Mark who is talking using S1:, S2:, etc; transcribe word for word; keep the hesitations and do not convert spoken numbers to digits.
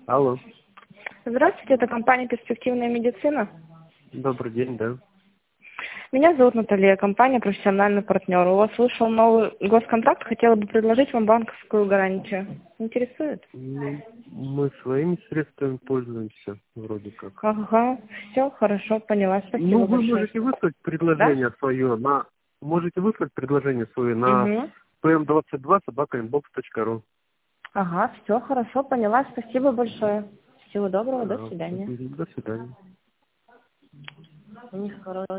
S1: Алло.
S2: Здравствуйте, это компания «Перспективная медицина».
S1: Добрый день, да.
S2: Меня зовут Наталья, компания «Профессиональный партнер». У вас вышел новый госконтракт, хотела бы предложить вам банковскую гарантию. Интересует?
S1: Ну, мы своими средствами пользуемся, вроде как.
S2: Ага, все, хорошо, поняла,
S1: Ну,
S2: спасибо
S1: вы
S2: большое.
S1: можете выслать
S2: Да?
S1: предложение свое на... Можете выслать предложение свое на
S2: Угу.
S1: пэ эм двадцать два собака инбокс точка ру.
S2: Ага, все, хорошо, поняла, спасибо большое. Всего доброго, до
S1: Пожалуйста.
S2: свидания.
S1: Мгм. До свидания.
S2: У них хорошо.